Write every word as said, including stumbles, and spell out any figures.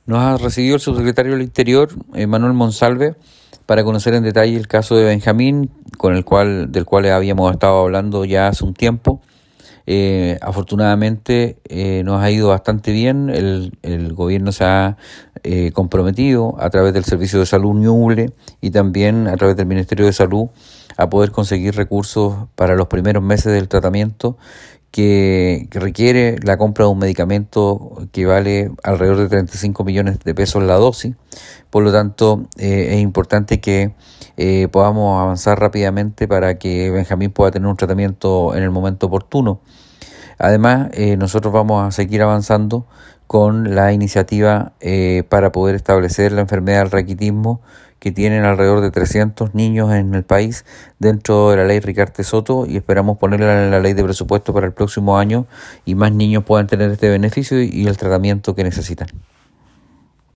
Nos ha recibido el subsecretario del Interior, eh, Manuel Monsalve, para conocer en detalle el caso de Benjamín, con el cual, del cual habíamos estado hablando ya hace un tiempo. Eh, afortunadamente eh, nos ha ido bastante bien. El, el gobierno se ha eh, comprometido a través del Servicio de Salud Ñuble y también a través del Ministerio de Salud a poder conseguir recursos para los primeros meses del tratamiento que, que requiere la compra de un medicamento que vale alrededor de treinta y cinco millones de pesos la dosis. Por lo tanto, eh, es importante que eh, podamos avanzar rápidamente para que Benjamín pueda tener un tratamiento en el momento oportuno. Además, eh, nosotros vamos a seguir avanzando con la iniciativa eh, para poder establecer la enfermedad del raquitismo, que tienen alrededor de trescientos niños en el país dentro de la ley Ricarte Soto, y esperamos ponerla en la ley de presupuesto para el próximo año y más niños puedan tener este beneficio y, y el tratamiento que necesitan.